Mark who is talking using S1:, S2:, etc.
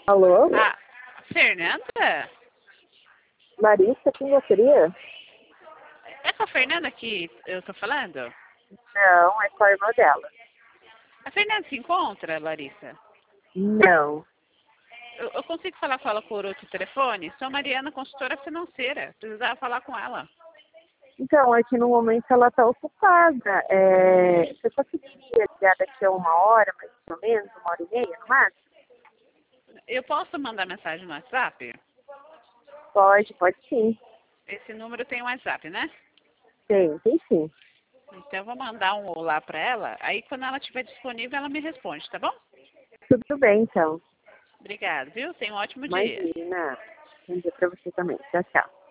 S1: Alô?
S2: Ah, Fernanda?
S1: Larissa, quem gostaria?
S2: É com a Fernanda que eu tô falando?
S1: Não, é com a irmã dela.
S2: A Fernanda se encontra, Larissa?
S1: Não.
S2: Eu consigo falar com ela por outro telefone? Sou Mariana, consultora financeira. Precisava falar com ela.
S1: Então, é que no momento ela está ocupada. Você conseguiria ligar daqui a 1 hora, mais ou menos, 1 hora e meia, no máximo?
S2: Eu posso mandar mensagem no WhatsApp?
S1: Pode sim.
S2: Esse número tem WhatsApp, né?
S1: Tem sim.
S2: Então eu vou mandar um olá pra ela. Aí quando ela estiver disponível, ela me responde, tá bom?
S1: Tudo bem, então.
S2: Obrigada, viu? Tenha um ótimo dia.
S1: Imagina. Bom dia para você também. Tchau, tchau.